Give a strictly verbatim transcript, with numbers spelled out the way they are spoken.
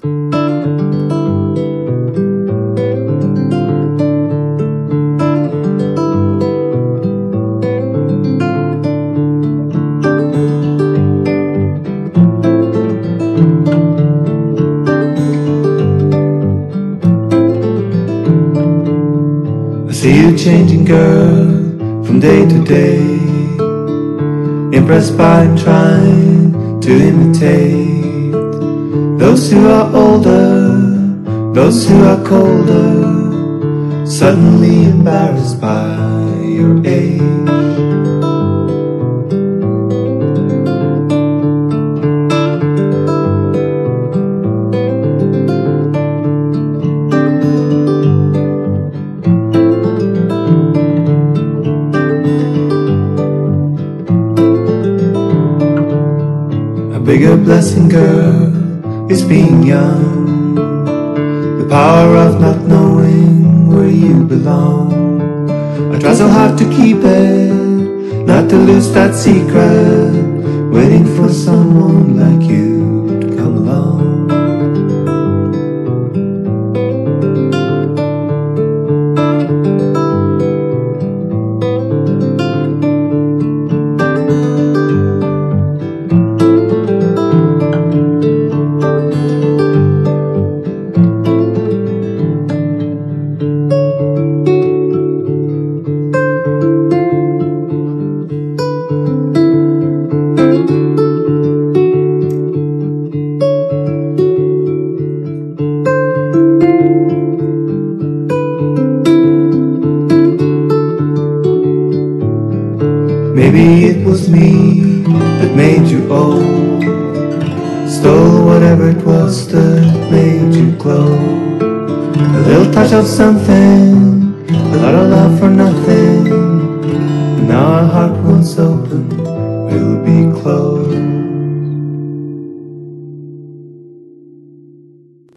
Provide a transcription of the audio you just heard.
I see you changing, girl, from day to day, impressed by and trying to imitate those who are older, those who are colder, suddenly embarrassed by your age. A bigger blessing, girl, is being young, the power of not knowing where you belong. I try so hard to keep it, not to lose that secret, waiting for someone like you to come along. Maybe it was me that made you old, stole whatever it was that made you glow. A little touch of something, a lot of love for nothing.